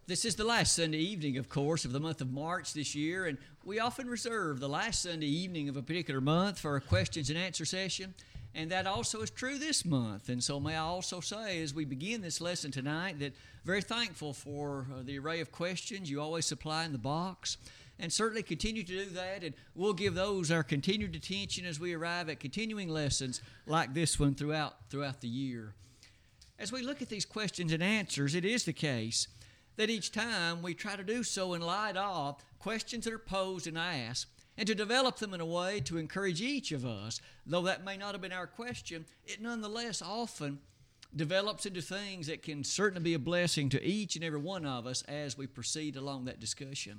This is the last Sunday evening, of course, of the month of March this year, and we often reserve the last Sunday evening of a particular month for a questions and answer session, and that also is true this month. And so may I also say, as we begin this lesson tonight, that very thankful for the array of questions you always supply in the box, and certainly continue to do that, and we'll give those our continued attention as we arrive at continuing lessons like this one throughout the year. As we look at these questions and answers, it is the case that each time we try to do so in light of questions that are posed and asked, and to develop them in a way to encourage each of us, though that may not have been our question, it nonetheless often develops into things that can certainly be a blessing to each and every one of us as we proceed along that discussion.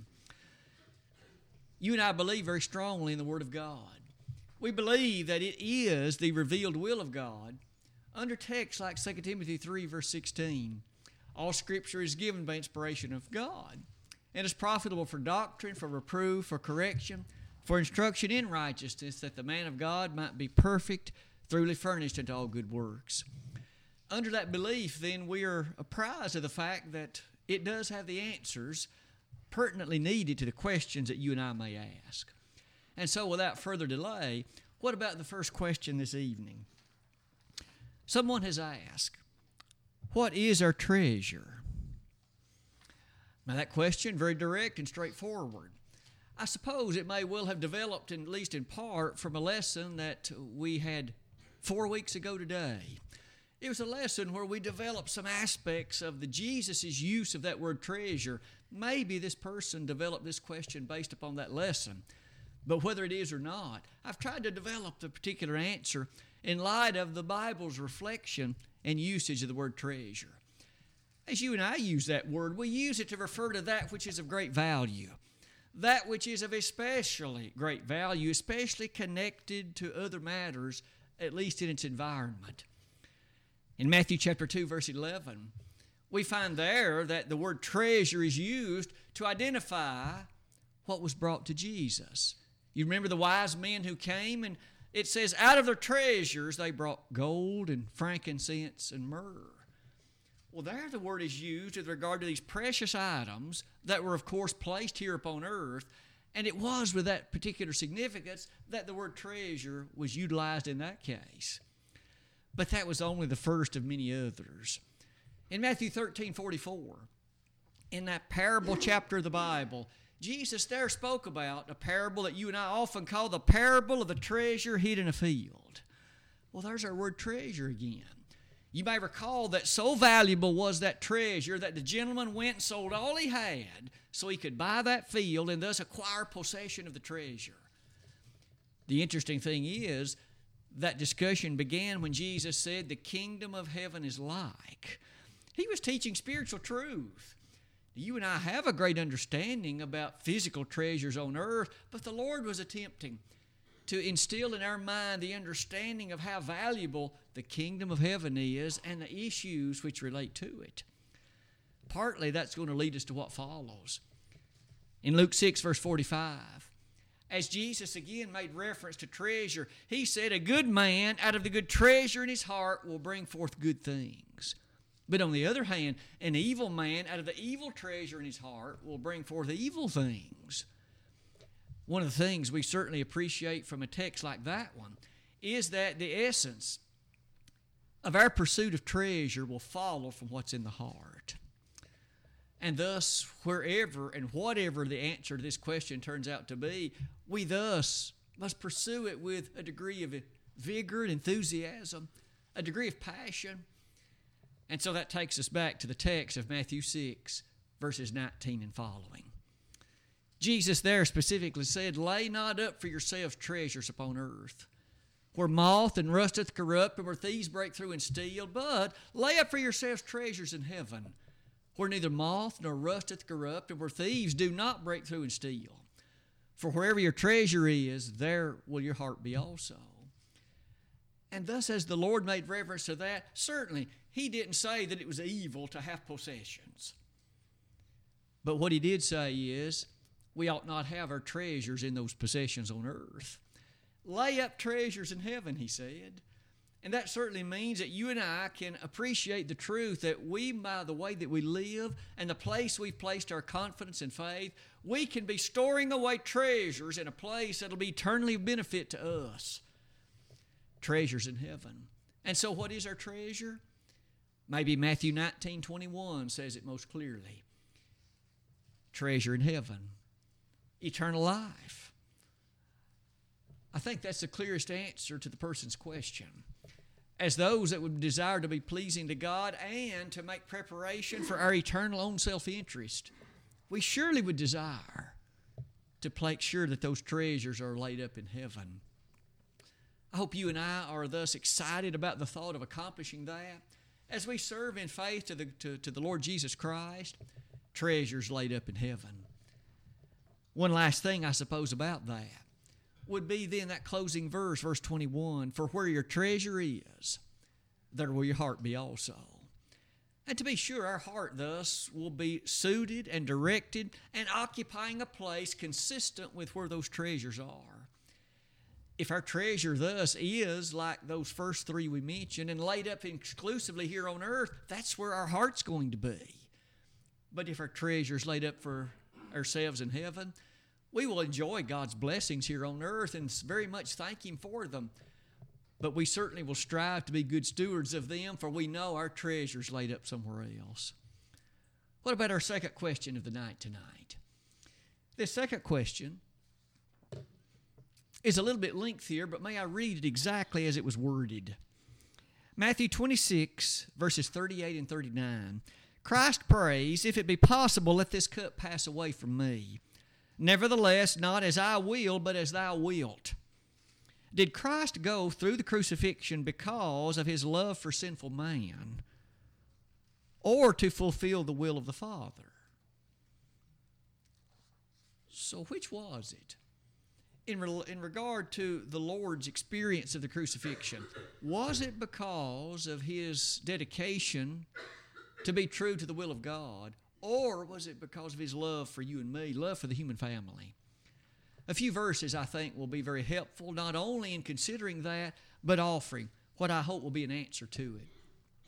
You and I believe very strongly in the Word of God. We believe that it is the revealed will of God under texts like 2 Timothy 3, verse 16. All Scripture is given by inspiration of God and is profitable for doctrine, for reproof, for correction, for instruction in righteousness, that the man of God might be perfect, thoroughly furnished unto all good works. Under that belief, then, we are apprised of the fact that it does have the answers pertinently needed to the questions that you and I may ask. And so, without further delay, what about the first question this evening? Someone has asked, what is our treasure? Now that question, very direct and straightforward. I suppose it may well have developed, at least in part, from a lesson that we had 4 weeks ago today. It was a lesson where we developed some aspects of the Jesus' use of that word treasure. Maybe this person developed this question based upon that lesson. But whether it is or not, I've tried to develop the particular answer in light of the Bible's reflection and usage of the word treasure. As you and I use that word, we use it to refer to that which is of great value, that which is of especially great value, especially connected to other matters, at least in its environment. In Matthew chapter 2, verse 11, we find there that the word treasure is used to identify what was brought to Jesus. You remember the wise men who came, and it says, out of their treasures they brought gold and frankincense and myrrh. Well, there the word is used with regard to these precious items that were, of course, placed here upon earth, and it was with that particular significance that the word treasure was utilized in that case. But that was only the first of many others. In Matthew 13:44, in that parable chapter of the Bible, Jesus there spoke about a parable that you and I often call the parable of the treasure hid in a field. Well, there's our word treasure again. You may recall that so valuable was that treasure that the gentleman went and sold all he had so he could buy that field and thus acquire possession of the treasure. The interesting thing is that discussion began when Jesus said the kingdom of heaven is like. He was teaching spiritual truth. You and I have a great understanding about physical treasures on earth, but the Lord was attempting to instill in our mind the understanding of how valuable the kingdom of heaven is and the issues which relate to it. Partly that's going to lead us to what follows. In Luke 6, verse 45, as Jesus again made reference to treasure, he said, a good man out of the good treasure in his heart will bring forth good things. But on the other hand, an evil man out of the evil treasure in his heart will bring forth evil things. One of the things we certainly appreciate from a text like that one is that the essence of our pursuit of treasure will follow from what's in the heart. And thus, wherever and whatever the answer to this question turns out to be, we thus must pursue it with a degree of vigor and enthusiasm, a degree of passion. And so that takes us back to the text of Matthew 6, verses 19 and following. Jesus there specifically said, lay not up for yourselves treasures upon earth, where moth and rust doth corrupt, and where thieves break through and steal, but lay up for yourselves treasures in heaven, where neither moth nor rust doth corrupt, and where thieves do not break through and steal. For wherever your treasure is, there will your heart be also. And thus, as the Lord made reference to that, certainly He didn't say that it was evil to have possessions. But what He did say is, we ought not have our treasures in those possessions on earth. Lay up treasures in heaven, He said. And that certainly means that you and I can appreciate the truth that we, by the way that we live and the place we've placed our confidence and faith, we can be storing away treasures in a place that'll be eternally of benefit to us. Treasures in heaven. And so what is our treasure? Maybe Matthew 19:21 says it most clearly. Treasure in heaven. Eternal life. I think that's the clearest answer to the person's question. As those that would desire to be pleasing to God and to make preparation for our eternal own self-interest, we surely would desire to make sure that those treasures are laid up in heaven. I hope you and I are thus excited about the thought of accomplishing that as we serve in faith to the Lord Jesus Christ, treasures laid up in heaven. One last thing, I suppose, about that would be then that closing verse, verse 21, for where your treasure is, there will your heart be also. And to be sure, our heart thus will be suited and directed and occupying a place consistent with where those treasures are. If our treasure thus is like those first three we mentioned and laid up exclusively here on earth, that's where our heart's going to be. But if our treasure is laid up for ourselves in heaven, we will enjoy God's blessings here on earth and very much thank Him for them. But we certainly will strive to be good stewards of them, for we know our treasure's laid up somewhere else. What about our second question of the night tonight? This second question is a little bit lengthier, but may I read it exactly as it was worded. Matthew 26, verses 38 and 39. Christ prays, if it be possible, let this cup pass away from me. Nevertheless, not as I will, but as thou wilt. Did Christ go through the crucifixion because of His love for sinful man, or to fulfill the will of the Father? So which was it? In regard to the Lord's experience of the crucifixion, was it because of His dedication to be true to the will of God, or was it because of His love for you and me, love for the human family? A few verses, I think, will be very helpful, not only in considering that, but offering what I hope will be an answer to it.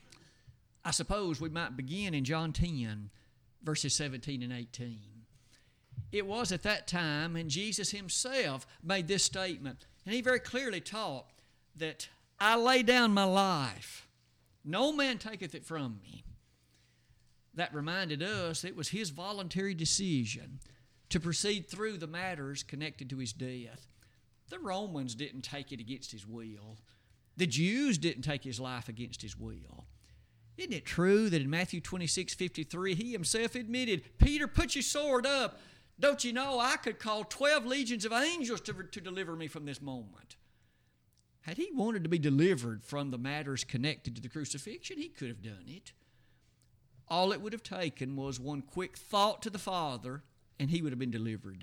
I suppose we might begin in John 10, verses 17 and 18. It was at that time, and Jesus Himself made this statement, and He very clearly taught that I lay down my life. No man taketh it from me. That reminded us it was His voluntary decision to proceed through the matters connected to His death. The Romans didn't take it against His will. The Jews didn't take His life against His will. Isn't it true that in Matthew 26:53, He Himself admitted, Peter, put your sword up. Don't you know I could call 12 legions of angels to deliver me from this moment? Had He wanted to be delivered from the matters connected to the crucifixion, He could have done it. All it would have taken was one quick thought to the Father, and He would have been delivered.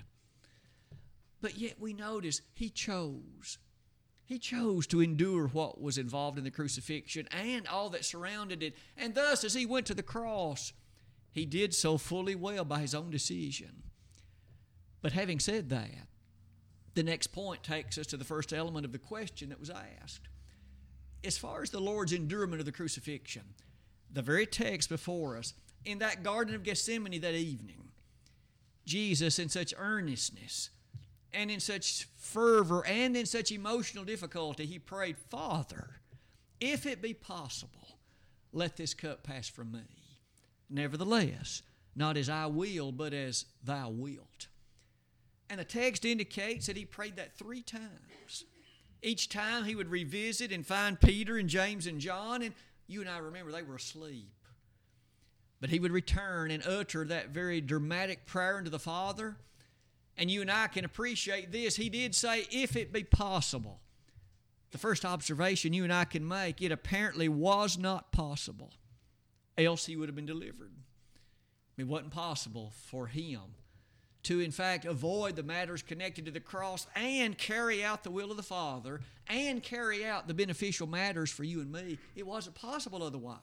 But yet we notice He chose. He chose to endure what was involved in the crucifixion and all that surrounded it. And thus, as He went to the cross, He did so fully well by His own decision. But having said that, the next point takes us to the first element of the question that was asked. As far as the Lord's endurement of the crucifixion, the very text before us, in that Garden of Gethsemane that evening, Jesus, in such earnestness and in such fervor and in such emotional difficulty, He prayed, Father, if it be possible, let this cup pass from me. Nevertheless, not as I will, but as thou wilt. And the text indicates that He prayed that 3 times. Each time He would revisit and find Peter and James and John, and you and I remember they were asleep. But He would return and utter that very dramatic prayer unto the Father. And you and I can appreciate this. He did say, if it be possible. The first observation you and I can make, it apparently was not possible. Else He would have been delivered. It wasn't possible for Him to, in fact, avoid the matters connected to the cross and carry out the will of the Father and carry out the beneficial matters for you and me. It wasn't possible otherwise.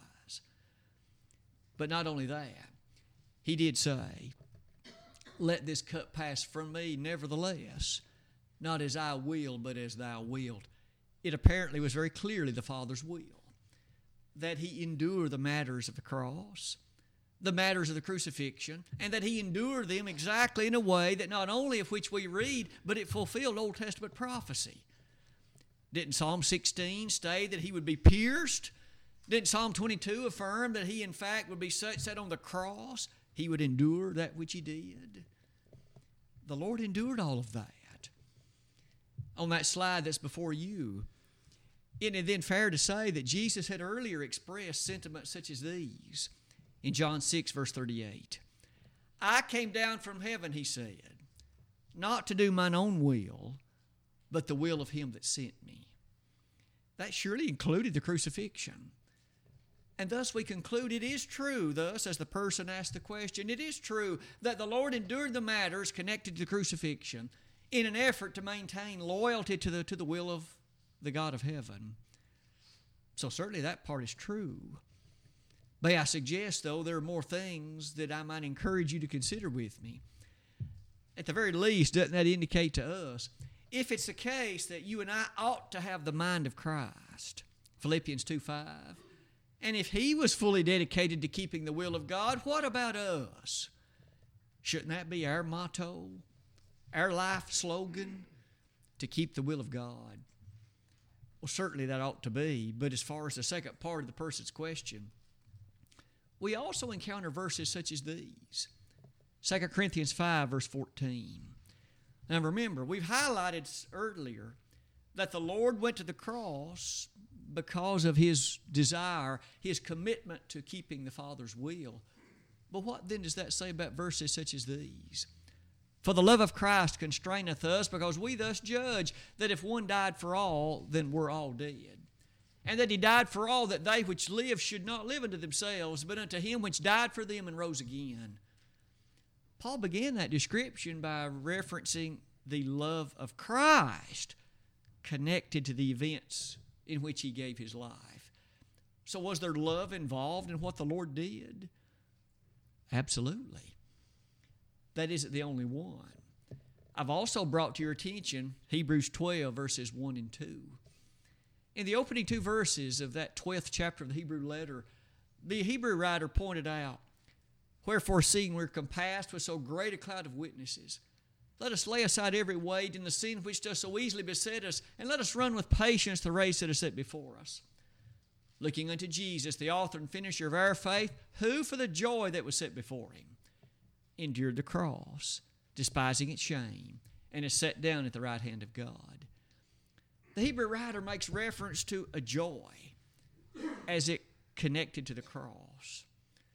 But not only that, He did say, let this cup pass from me, nevertheless, not as I will, but as thou wilt. it apparently was very clearly the Father's will that he endure the matters of the cross, the matters of the crucifixion, and that he endured them exactly in a way that not only of which we read, but it fulfilled Old Testament prophecy. Didn't Psalm 16 state that he would be pierced? Didn't Psalm 22 affirm that he in fact would be set on the cross? He would endure that which he did. The Lord endured all of that. On that slide that's before you, isn't it then fair to say that Jesus had earlier expressed sentiments such as these? In John 6, verse 38, I came down from heaven, he said, not to do mine own will, but the will of him that sent me. That surely included the crucifixion. And thus we conclude it is true, thus, as the person asked the question, it is true that the Lord endured the matters connected to the crucifixion in an effort to maintain loyalty to the will of the God of heaven. So certainly that part is true. May I suggest, though, there are more things that I might encourage you to consider with me. At the very least, doesn't that indicate to us, if it's the case that you and I ought to have the mind of Christ, Philippians 2:5, and if he was fully dedicated to keeping the will of God, what about us? Shouldn't that be our motto, our life slogan, to keep the will of God? Well, certainly that ought to be, but as far as the second part of the person's question, we also encounter verses such as these. 2 Corinthians 5, verse 14. Now remember, we've highlighted earlier that the Lord went to the cross because of his desire, his commitment to keeping the Father's will. But what then does that say about verses such as these? For the love of Christ constraineth us, because we thus judge that if one died for all, then we're all dead. And that he died for all, that they which live should not live unto themselves, but unto him which died for them and rose again. Paul began that description by referencing the love of Christ connected to the events in which he gave his life. So was there love involved in what the Lord did? Absolutely. That isn't the only one. I've also brought to your attention Hebrews 12, verses 1 and 2. In the opening two verses of that 12th chapter of the Hebrew letter, the Hebrew writer pointed out, wherefore, seeing we're compassed with so great a cloud of witnesses, let us lay aside every weight and the sin which does so easily beset us, and let us run with patience the race that is set before us. Looking unto Jesus, the author and finisher of our faith, who for the joy that was set before him endured the cross, despising its shame, and is set down at the right hand of God. The Hebrew writer makes reference to a joy as it connected to the cross.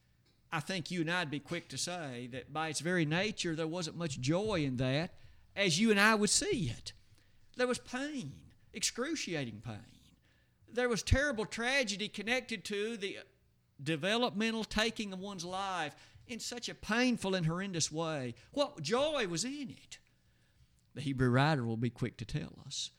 I think you and I would be quick to say that by its very nature there wasn't much joy in that as you and I would see it. There was pain, excruciating pain. There was terrible tragedy connected to the developmental taking of one's life in such a painful and horrendous way. What joy was in it? The Hebrew writer will be quick to tell us.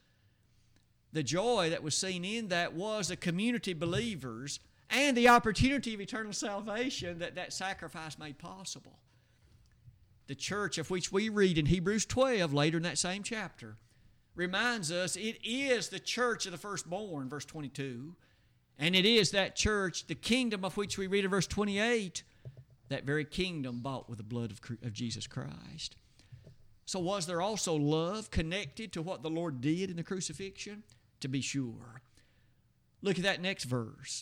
The joy that was seen in that was the community of believers and the opportunity of eternal salvation that sacrifice made possible. The church of which we read in Hebrews 12, later in that same chapter, reminds us it is the church of the firstborn, verse 22, and it is that church, the kingdom of which we read in verse 28, that very kingdom bought with the blood of Jesus Christ. So was there also love connected to what the Lord did in the crucifixion? To be sure. Look at that next verse.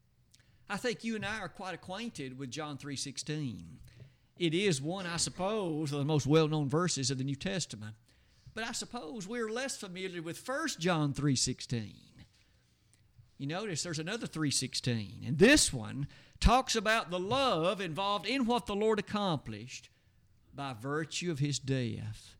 I think you and I are quite acquainted with John 3:16. It is one, I suppose, of the most well-known verses of the New Testament. But I suppose we're less familiar with 1 John 3:16. You notice there's another 3:16. And this one talks about the love involved in what the Lord accomplished by virtue of his death.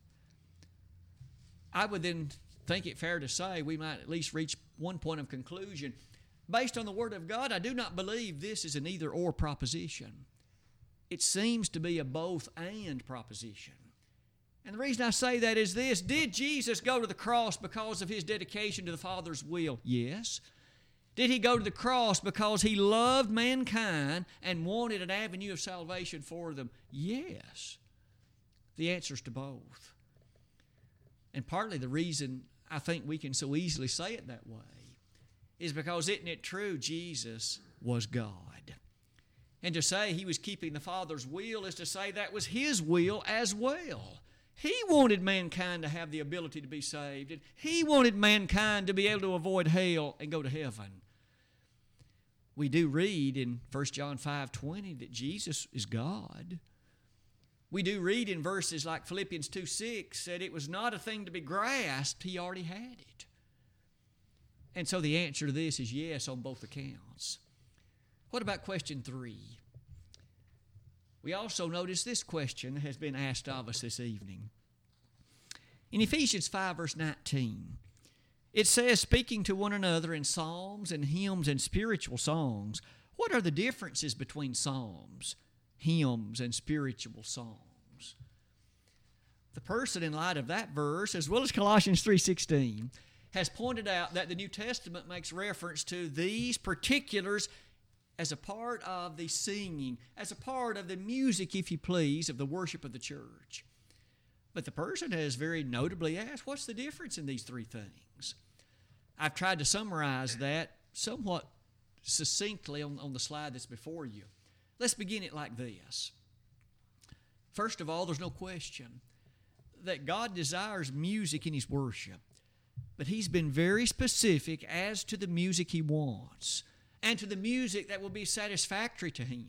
I would then think it fair to say we might at least reach one point of conclusion. Based on the Word of God, I do not believe this is an either-or proposition. It seems to be a both-and proposition. And the reason I say that is this. Did Jesus go to the cross because of his dedication to the Father's will? Yes. Did he go to the cross because he loved mankind and wanted an avenue of salvation for them? Yes. The answer is to both. And partly the reason I think we can so easily say it that way is because, isn't it true, Jesus was God. And to say He was keeping the Father's will is to say that was His will as well. He wanted mankind to have the ability to be saved, and He wanted mankind to be able to avoid hell and go to heaven. We do read in 1 John 5:20 that Jesus is God. We do read in verses like Philippians 2:6 that it was not a thing to be grasped, He already had it. And so the answer to this is yes on both accounts. What about question 3? We also notice this question has been asked of us this evening. In Ephesians 5, verse 19, it says, speaking to one another in psalms and hymns and spiritual songs. What are the differences between psalms, hymns, and spiritual songs? The person, in light of that verse, as well as Colossians 3:16, has pointed out that the New Testament makes reference to these particulars as a part of the singing, as a part of the music, if you please, of the worship of the church. But the person has very notably asked, what's the difference in these three things? I've tried to summarize that somewhat succinctly on the slide that's before you. Let's begin it like this. First of all, there's no question that God desires music in His worship, but He's been very specific as to the music He wants and to the music that will be satisfactory to Him.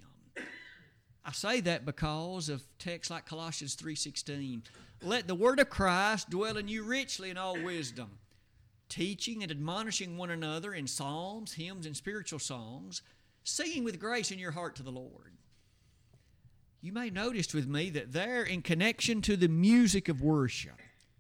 I say that because of texts like Colossians 3:16. Let the word of Christ dwell in you richly in all wisdom, teaching and admonishing one another in psalms, hymns, and spiritual songs, singing with grace in your heart to the Lord. You may notice with me that there, in connection to the music of worship,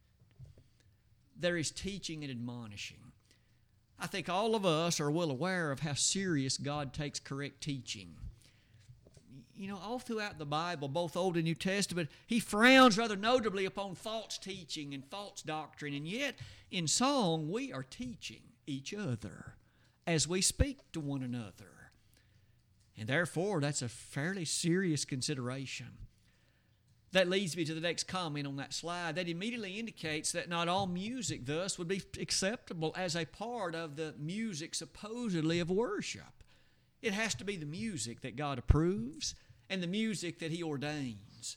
there is teaching and admonishing. I think all of us are well aware of how serious God takes correct teaching. You know, all throughout the Bible, both Old and New Testament, He frowns rather notably upon false teaching and false doctrine. And yet, in song, we are teaching each other as we speak to one another. And therefore, that's a fairly serious consideration. That leads me to the next comment on that slide. That immediately indicates that not all music, thus, would be acceptable as a part of the music supposedly of worship. It has to be the music that God approves and the music that He ordains.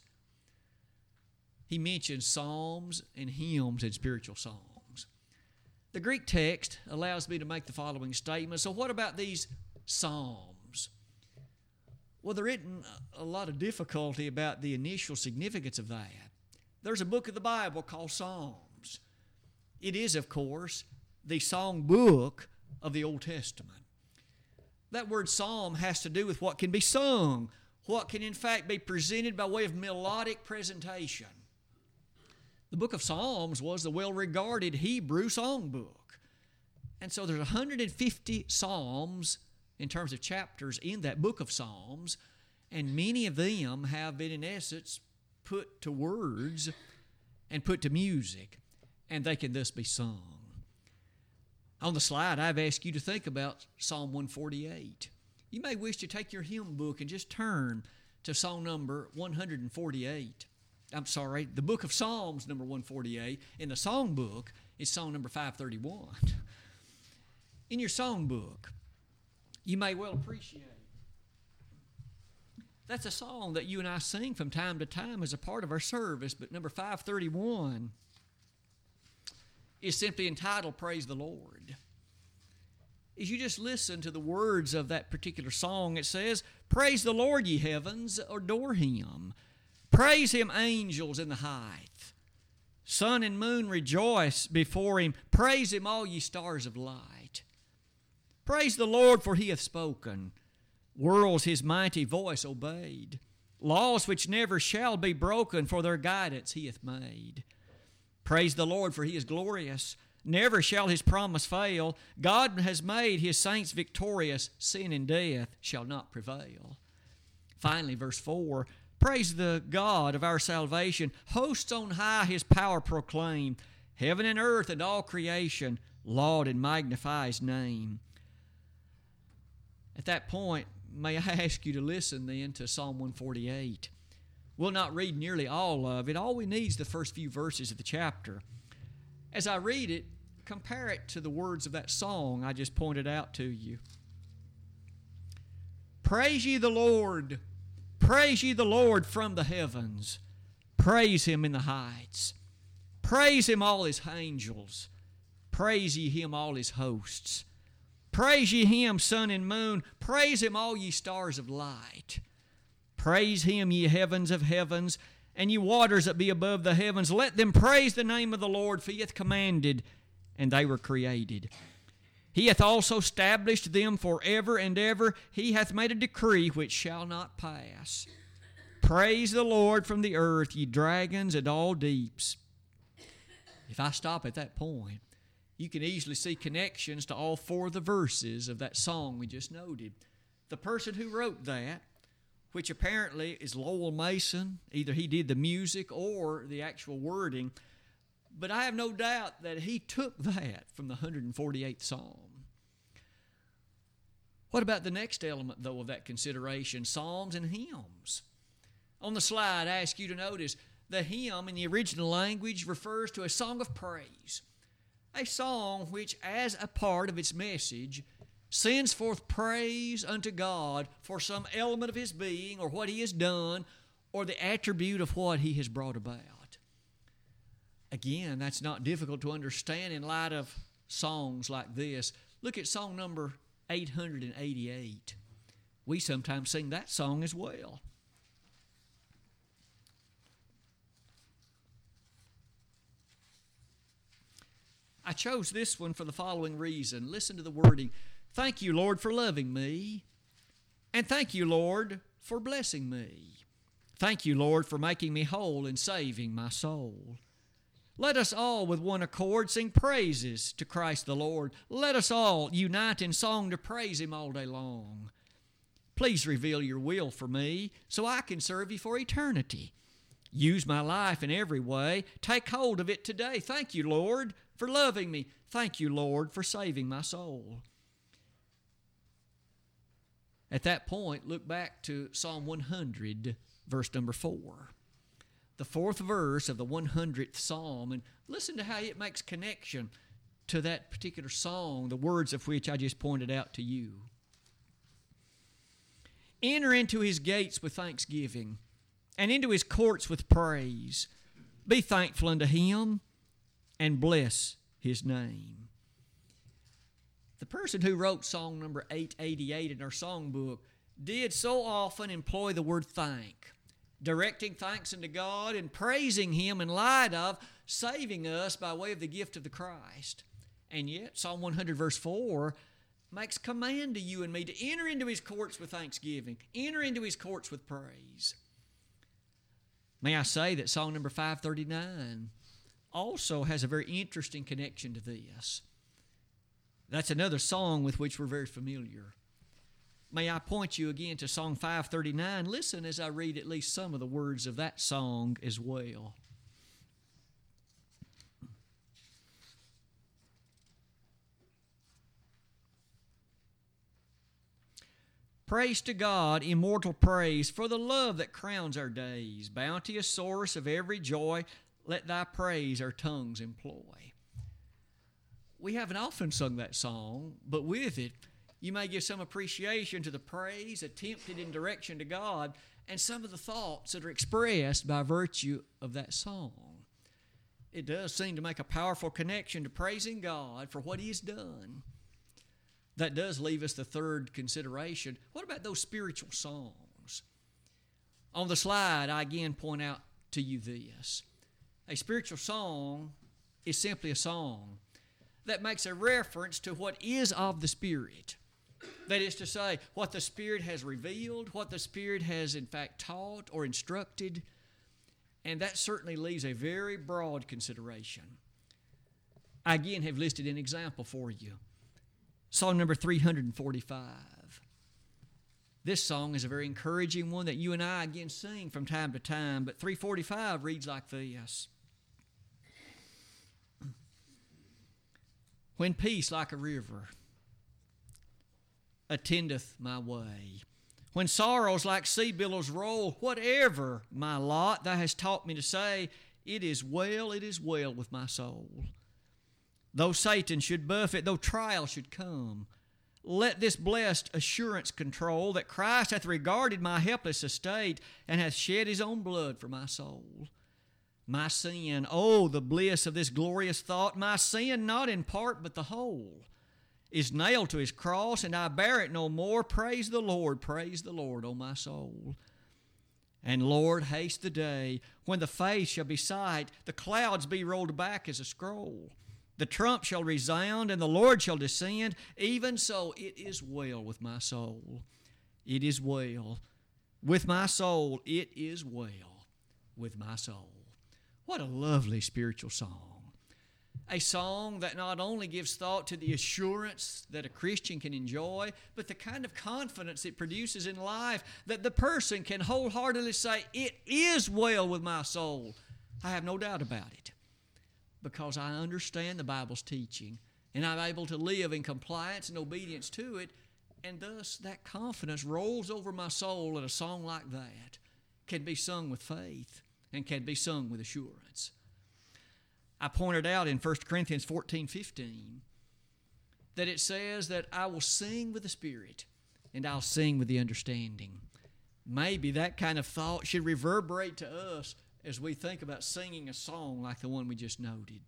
He mentions psalms and hymns and spiritual songs. The Greek text allows me to make the following statement. So what about these psalms? Well, there isn't a lot of difficulty about the initial significance of that. There's a book of the Bible called Psalms. It is, of course, the song book of the Old Testament. That word psalm has to do with what can be sung, what can in fact be presented by way of melodic presentation. The book of Psalms was the well-regarded Hebrew songbook. And so there's 150 psalms in terms of chapters in that book of Psalms, and many of them have been in essence put to words and put to music, and they can thus be sung. On the slide, I've asked you to think about Psalm 148. You may wish to take your hymn book and just turn to Psalm number 148. The book of Psalms, number 148. In the song book, is Psalm number 531. In your song book, you may well appreciate that's a song that you and I sing from time to time as a part of our service, but number 531 is simply entitled Praise the Lord. As you just listen to the words of that particular song, it says, Praise the Lord, ye heavens, adore Him. Praise Him, angels in the height. Sun and moon rejoice before Him. Praise Him, all ye stars of light. Praise the Lord, for He hath spoken. Worlds His mighty voice obeyed. Laws which never shall be broken, for their guidance He hath made. Praise the Lord, for He is glorious. Never shall His promise fail. God has made His saints victorious. Sin and death shall not prevail. Finally, verse 4, Praise the God of our salvation. Hosts on high His power proclaim. Heaven and earth and all creation laud and magnify His name. At that point, may I ask you to listen then to Psalm 148. We'll not read nearly all of it. All we need is the first few verses of the chapter. As I read it, compare it to the words of that song I just pointed out to you. Praise ye the Lord. Praise ye the Lord from the heavens. Praise Him in the heights. Praise Him, all His angels. Praise ye Him, all His hosts. Praise ye Him, sun and moon. Praise Him, all ye stars of light. Praise Him, ye heavens of heavens, and ye waters that be above the heavens. Let them praise the name of the Lord, for He hath commanded, and they were created. He hath also established them forever and ever. He hath made a decree which shall not pass. Praise the Lord from the earth, ye dragons and all deeps. If I stop at that point, you can easily see connections to all four of the verses of that song we just noted. The person who wrote that, which apparently is Lowell Mason, either he did the music or the actual wording, but I have no doubt that he took that from the 148th Psalm. What about the next element, though, of that consideration? Psalms and hymns. On the slide, I ask you to notice the hymn in the original language refers to a song of praise, a song which, as a part of its message, sends forth praise unto God for some element of His being or what He has done or the attribute of what He has brought about. Again, that's not difficult to understand in light of songs like this. Look at song number 888. We sometimes sing that song as well. I chose this one for the following reason. Listen to the wording. Thank you, Lord, for loving me. And thank you, Lord, for blessing me. Thank you, Lord, for making me whole and saving my soul. Let us all with one accord sing praises to Christ the Lord. Let us all unite in song to praise Him all day long. Please reveal your will for me so I can serve you for eternity. Use my life in every way. Take hold of it today. Thank you, Lord, for loving me. Thank you, Lord, for saving my soul. At that point, look back to Psalm 100, verse number 4. The fourth verse of the 100th Psalm, and listen to how it makes connection to that particular song, the words of which I just pointed out to you. Enter into His gates with thanksgiving, and into His courts with praise. Be thankful unto Him, and bless His name. The person who wrote song number 888 in our songbook did so often employ the word thank, directing thanks unto God and praising Him in light of saving us by way of the gift of the Christ. And yet, Psalm 100 verse 4 makes command to you and me to enter into His courts with thanksgiving, enter into His courts with praise. May I say that song number 539 also has a very interesting connection to this. That's another song with which we're very familiar. May I point you again to Song 539. Listen as I read at least some of the words of that song as well. Praise to God, immortal praise, for the love that crowns our days. Bounteous source of every joy, let Thy praise our tongues employ. We haven't often sung that song, but with it, you may give some appreciation to the praise attempted in direction to God and some of the thoughts that are expressed by virtue of that song. It does seem to make a powerful connection to praising God for what He has done. That does leave us the third consideration. What about those spiritual songs? On the slide, I again point out to you this. A spiritual song is simply a song that makes a reference to what is of the Spirit. That is to say, what the Spirit has revealed, what the Spirit has in fact taught or instructed, and that certainly leaves a very broad consideration. I again have listed an example for you. Song number 345. This song is a very encouraging one that you and I again sing from time to time, but 345 reads like this. When peace like a river attendeth my way, when sorrows like sea billows roll, whatever my lot, Thou hast taught me to say, it is well with my soul. Though Satan should buffet, though trial should come, let this blessed assurance control that Christ hath regarded my helpless estate and hath shed his own blood for my soul. My sin, oh, the bliss of this glorious thought, my sin, not in part but the whole, is nailed to his cross, and I bear it no more. Praise the Lord, O my soul. And Lord, haste the day when the face shall be sight, the clouds be rolled back as a scroll. The trump shall resound, and the Lord shall descend. Even so, it is well with my soul. It is well with my soul. It is well with my soul. What a lovely spiritual song. A song that not only gives thought to the assurance that a Christian can enjoy, but the kind of confidence it produces in life that the person can wholeheartedly say, it is well with my soul. I have no doubt about it, because I understand the Bible's teaching, and I'm able to live in compliance and obedience to it, and thus that confidence rolls over my soul, and a song like that can be sung with faith and can be sung with assurance. I pointed out in 1 Corinthians 14:15 that it says that I will sing with the Spirit and I'll sing with the understanding. Maybe that kind of thought should reverberate to us as we think about singing a song like the one we just noted.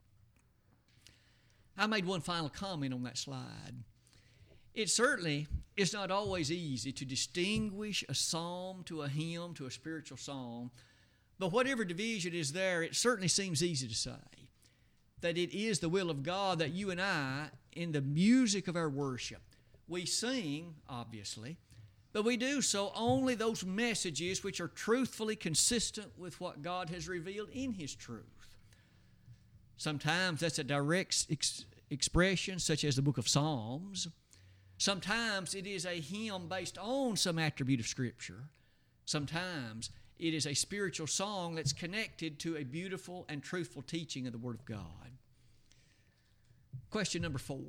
I made one final comment on that slide. It certainly is not always easy to distinguish a psalm to a hymn to a spiritual song, but whatever division is there, it certainly seems easy to say that it is the will of God that you and I, in the music of our worship, we sing, obviously, but we do so only those messages which are truthfully consistent with what God has revealed in His truth. Sometimes that's a direct expression, such as the book of Psalms. Sometimes it is a hymn based on some attribute of Scripture. Sometimes it is a spiritual song that's connected to a beautiful and truthful teaching of the Word of God. Question number 4.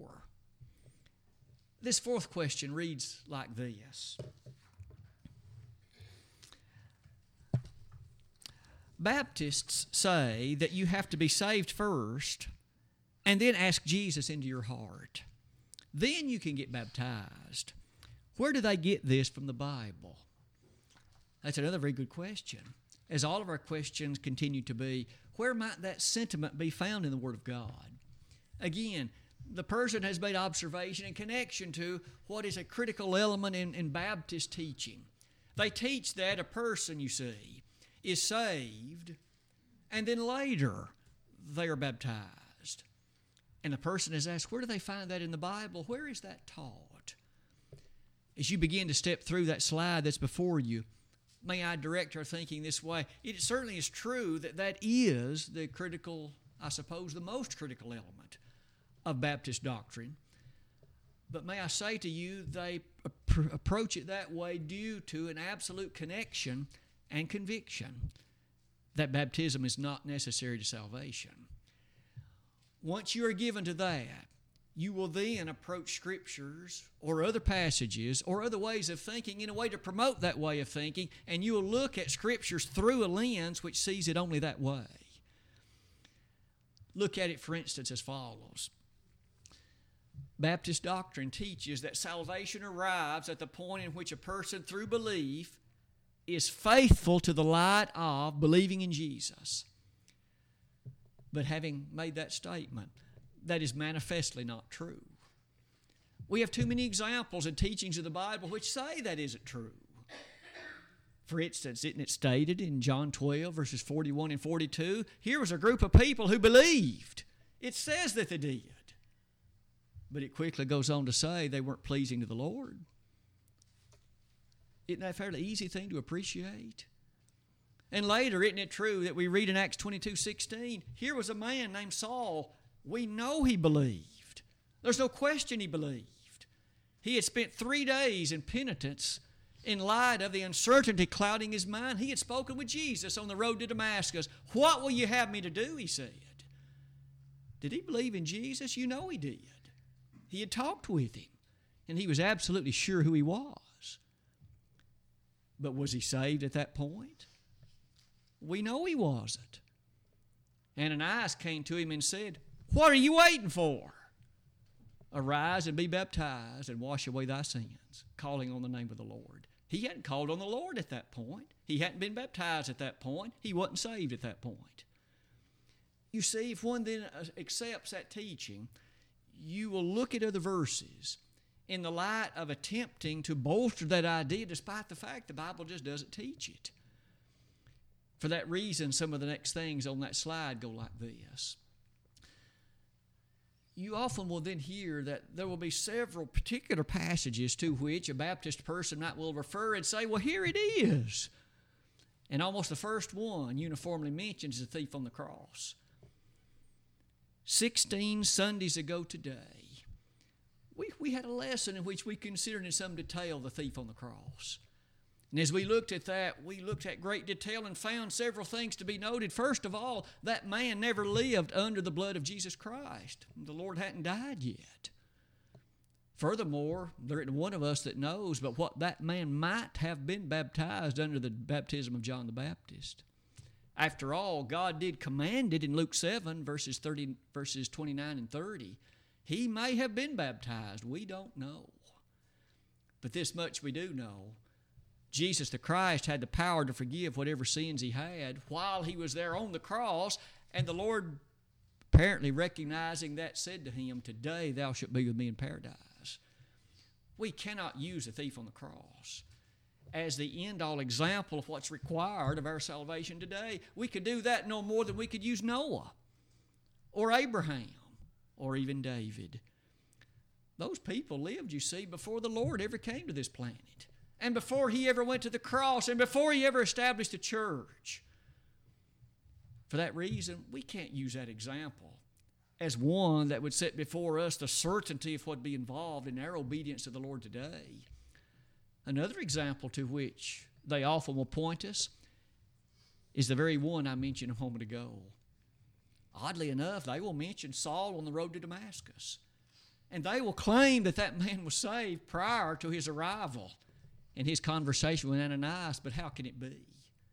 This fourth question reads like this. Baptists say that you have to be saved first and then ask Jesus into your heart. Then you can get baptized. Where do they get this from the Bible? That's another very good question. As all of our questions continue to be, where might that sentiment be found in the Word of God? Again, the person has made observation in connection to what is a critical element in Baptist teaching. They teach that a person, you see, is saved, and then later they are baptized. And the person has asked, where do they find that in the Bible? Where is that taught? As you begin to step through that slide that's before you, may I direct our thinking this way. It certainly is true that that is the critical, I suppose, the most critical element of Baptist doctrine. But may I say to you, they approach it that way due to an absolute connection and conviction that baptism is not necessary to salvation. Once you are given to that, you will then approach Scriptures or other passages or other ways of thinking in a way to promote that way of thinking, and you will look at Scriptures through a lens which sees it only that way. Look at it, for instance, as follows. Baptist doctrine teaches that salvation arrives at the point in which a person, through belief, is faithful to the light of believing in Jesus. But having made that statement, that is manifestly not true. We have too many examples and teachings of the Bible which say that isn't true. For instance, isn't it stated in John 12, verses 41 and 42? Here was a group of people who believed. It says that they did. But it quickly goes on to say they weren't pleasing to the Lord. Isn't that a fairly easy thing to appreciate? And later, isn't it true that we read in Acts 22:16, here was a man named Saul. We know he believed. There's no question he believed. He had spent 3 days in penitence in light of the uncertainty clouding his mind. He had spoken with Jesus on the road to Damascus. What will you have me to do, he said. Did he believe in Jesus? You know he did. He had talked with him, and he was absolutely sure who he was. But was he saved at that point? We know he wasn't. Ananias came to him and said, What are you waiting for? Arise and be baptized and wash away thy sins, calling on the name of the Lord. He hadn't called on the Lord at that point. He hadn't been baptized at that point. He wasn't saved at that point. You see, if one then accepts that teaching, you will look at other verses in the light of attempting to bolster that idea, despite the fact the Bible just doesn't teach it. For that reason, some of the next things on that slide go like this. You often will then hear that there will be several particular passages to which a Baptist person might will refer and say, well, here it is. And almost the first one uniformly mentions the thief on the cross. 16 Sundays ago today, we had a lesson in which we considered in some detail the thief on the cross. And as we looked at that, we looked at great detail and found several things to be noted. First of all, that man never lived under the blood of Jesus Christ. The Lord hadn't died yet. Furthermore, there isn't one of us that knows but what that man might have been baptized under the baptism of John the Baptist. After all, God did command it in Luke 7, verses 29 and 30. He may have been baptized. We don't know. But this much we do know. Jesus the Christ had the power to forgive whatever sins he had while he was there on the cross, and the Lord, apparently recognizing that, said to him, today thou shalt be with me in paradise. We cannot use the thief on the cross as the end-all example of what's required of our salvation today. We could do that no more than we could use Noah or Abraham or even David. Those people lived, you see, before the Lord ever came to this planet, and before he ever went to the cross, and before he ever established a church. For that reason, we can't use that example as one that would set before us the certainty of what would be involved in our obedience to the Lord today. Another example to which they often will point us is the very one I mentioned a moment ago. Oddly enough, they will mention Saul on the road to Damascus. And they will claim that that man was saved prior to his arrival and his conversation with Ananias, but how can it be?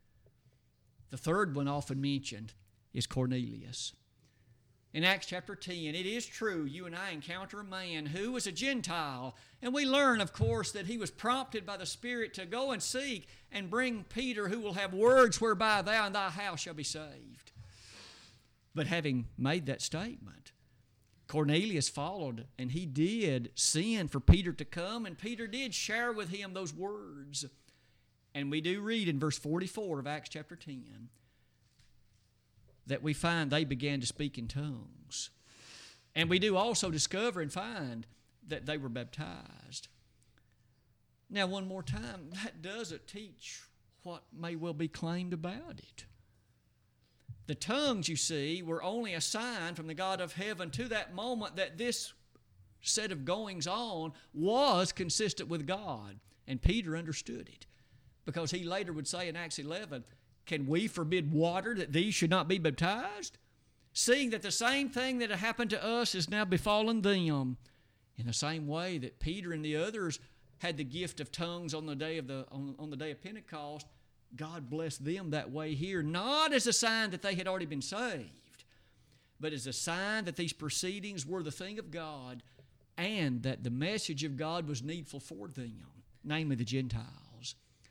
The third one often mentioned is Cornelius. In Acts chapter 10, it is true, you and I encounter a man who was a Gentile, and we learn, of course, that he was prompted by the Spirit to go and seek and bring Peter, who will have words whereby thou and thy house shall be saved. But having made that statement, Cornelius followed, and he did send for Peter to come, and Peter did share with him those words. And we do read in verse 44 of Acts chapter 10 that we find they began to speak in tongues. And we do also discover and find that they were baptized. Now, one more time, that doesn't teach what may well be claimed about it. The tongues, you see, were only a sign from the God of heaven to that moment that this set of goings-on was consistent with God. And Peter understood it, because he later would say in Acts 11, can we forbid water that these should not be baptized? Seeing that the same thing that had happened to us is now befallen them. In the same way that Peter and the others had the gift of tongues on the day of Pentecost, God blessed them that way here, not as a sign that they had already been saved, but as a sign that these proceedings were the thing of God and that the message of God was needful for them, namely the Gentiles.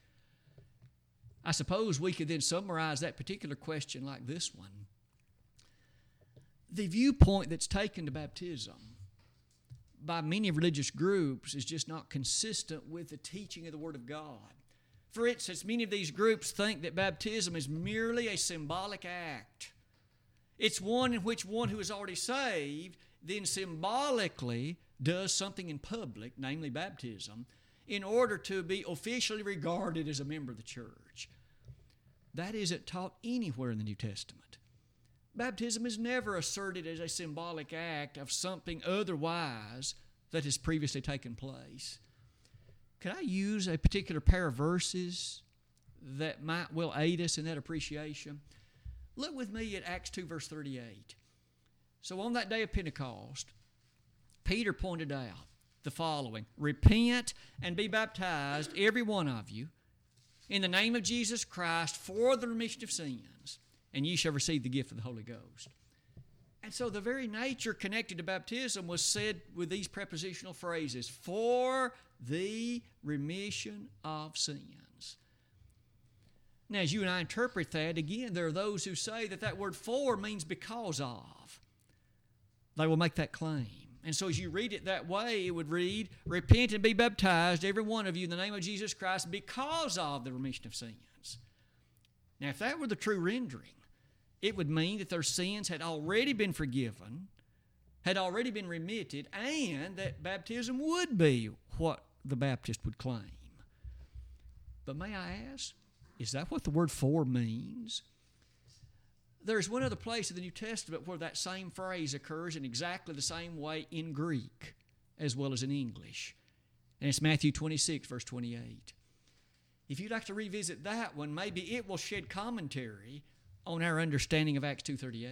I suppose we could then summarize that particular question like this one. The viewpoint that's taken to baptism by many religious groups is just not consistent with the teaching of the Word of God. For instance, many of these groups think that baptism is merely a symbolic act. It's one in which one who is already saved then symbolically does something in public, namely baptism, in order to be officially regarded as a member of the church. That isn't taught anywhere in the New Testament. Baptism is never asserted as a symbolic act of something otherwise that has previously taken place. Could I use a particular pair of verses that might well aid us in that appreciation? Look with me at Acts 2, verse 38. So on that day of Pentecost, Peter pointed out the following: repent and be baptized, every one of you, in the name of Jesus Christ for the remission of sins, and ye shall receive the gift of the Holy Ghost. And so the very nature connected to baptism was said with these prepositional phrases, for the remission of sins. Now, as you and I interpret that, again, there are those who say that that word for means because of. They will make that claim. And so as you read it that way, it would read, repent and be baptized, every one of you, in the name of Jesus Christ, because of the remission of sins. Now, if that were the true rendering, it would mean that their sins had already been forgiven, had already been remitted, and that baptism would be what the Baptist would claim. But may I ask, is that what the word for means? There's one other place in the New Testament where that same phrase occurs in exactly the same way in Greek as well as in English. And it's Matthew 26, verse 28. If you'd like to revisit that one, maybe it will shed commentary on our understanding of Acts 2:38.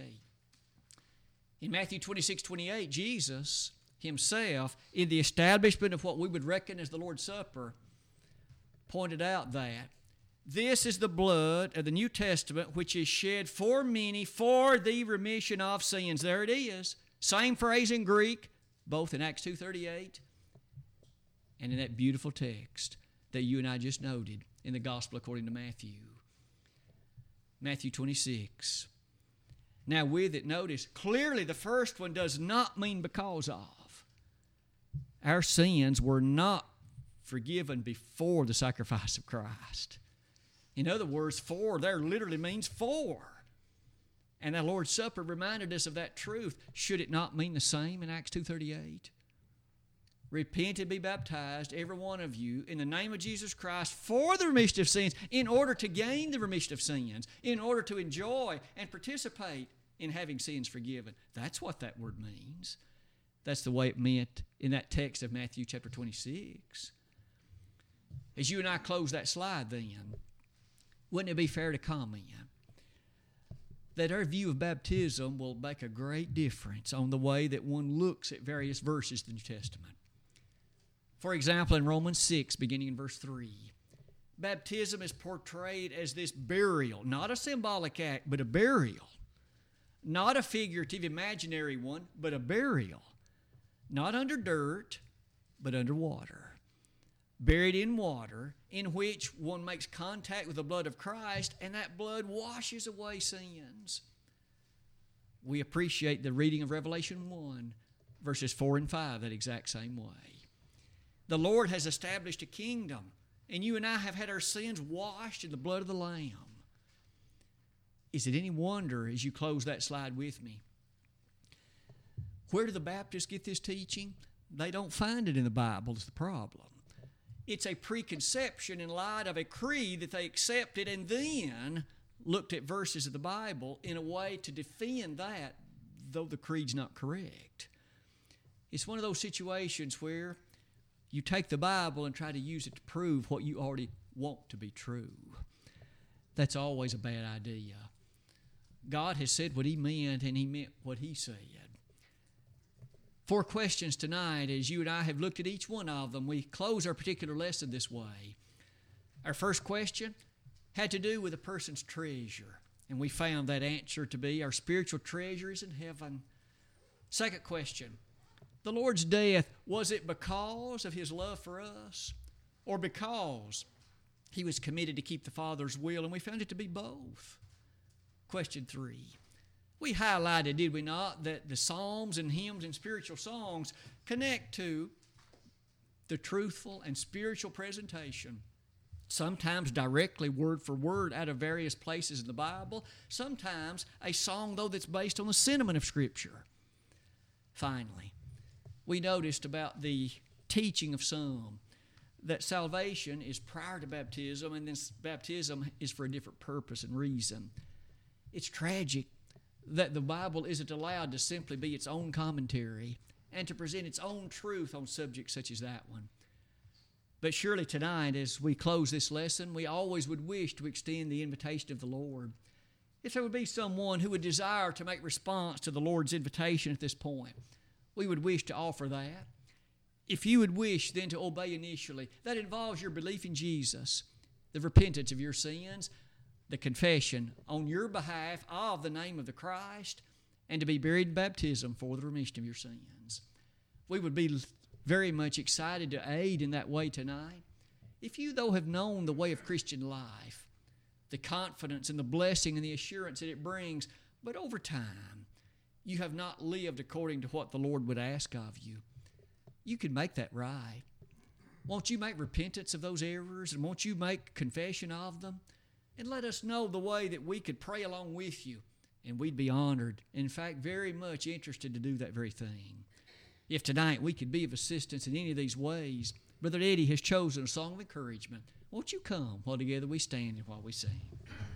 In Matthew 26, 28, Jesus himself, in the establishment of what we would reckon as the Lord's Supper, pointed out that this is the blood of the New Testament which is shed for many for the remission of sins. There it is. Same phrase in Greek, both in Acts 2:38 and in that beautiful text that you and I just noted in the Gospel according to Matthew. Matthew 26. Now with it, notice, clearly the first one does not mean because of. Our sins were not forgiven before the sacrifice of Christ. In other words, for there literally means for. And the Lord's Supper reminded us of that truth. Should it not mean the same in Acts 2:38? Repent and be baptized, every one of you, in the name of Jesus Christ for the remission of sins, in order to gain the remission of sins, in order to enjoy and participate in having sins forgiven. That's what that word means. That's the way it meant in that text of Matthew chapter 26. As you and I close that slide then, wouldn't it be fair to comment that our view of baptism will make a great difference on the way that one looks at various verses of the New Testament? For example, in Romans 6, beginning in verse 3, baptism is portrayed as this burial, not a symbolic act, but a burial. Not a figurative, imaginary one, but a burial. Not under dirt, but under water. Buried in water, in which one makes contact with the blood of Christ, and that blood washes away sins. We appreciate the reading of Revelation 1, verses 4 and 5, that exact same way. The Lord has established a kingdom, and you and I have had our sins washed in the blood of the Lamb. Is it any wonder, as you close that slide with me, where do the Baptists get this teaching? They don't find it in the Bible is the problem. It's a preconception in light of a creed that they accepted and then looked at verses of the Bible in a way to defend that, though the creed's not correct. It's one of those situations where you take the Bible and try to use it to prove what you already want to be true. That's always a bad idea. God has said what He meant, and He meant what He said. 4 questions tonight. As you and I have looked at each one of them, we close our particular lesson this way. Our first question had to do with a person's treasure, and we found that answer to be our spiritual treasure is in heaven. Second question, the Lord's death, was it because of His love for us or because He was committed to keep the Father's will? And we found it to be both. Question 3. We highlighted, did we not, that the psalms and hymns and spiritual songs connect to the truthful and spiritual presentation, sometimes directly word for word out of various places in the Bible, sometimes a song, though, that's based on the sentiment of Scripture. Finally, we noticed about the teaching of some that salvation is prior to baptism, and then baptism is for a different purpose and reason. It's tragic that the Bible isn't allowed to simply be its own commentary and to present its own truth on subjects such as that one. But surely tonight, as we close this lesson, we always would wish to extend the invitation of the Lord. If there would be someone who would desire to make response to the Lord's invitation at this point, we would wish to offer that. If you would wish then to obey initially, that involves your belief in Jesus, the repentance of your sins, the confession on your behalf of the name of the Christ, and to be buried in baptism for the remission of your sins. We would be very much excited to aid in that way tonight. If you, though, have known the way of Christian life, the confidence and the blessing and the assurance that it brings, but over time you have not lived according to what the Lord would ask of you, you can make that right. Won't you make repentance of those errors, and won't you make confession of them? And let us know the way that we could pray along with you, and we'd be honored, in fact, very much interested to do that very thing. If tonight we could be of assistance in any of these ways, Brother Eddie has chosen a song of encouragement. Won't you come while together we stand and while we sing?